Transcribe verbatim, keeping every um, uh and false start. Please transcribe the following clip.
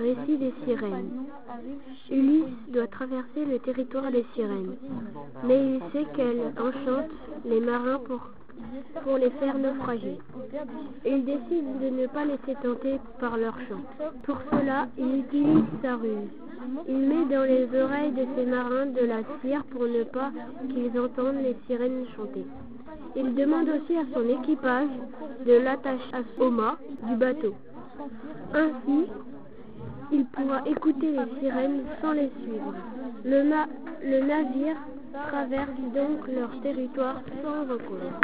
récit des sirènes. Ulysse doit traverser le territoire des sirènes, mais il sait qu'elles enchantent les marins pour, pour les faire naufrager. Il décide de ne pas laisser tenter par leur chant. Pour cela, il utilise sa ruse. Il met dans les oreilles de ses marins de la cire pour ne pas qu'ils entendent les sirènes chanter. Il demande aussi à son équipage de l'attacher au mât du bateau. Ainsi, il pourra écouter les sirènes sans les suivre. Le, ma- le navire traverse donc leur territoire sans encombre.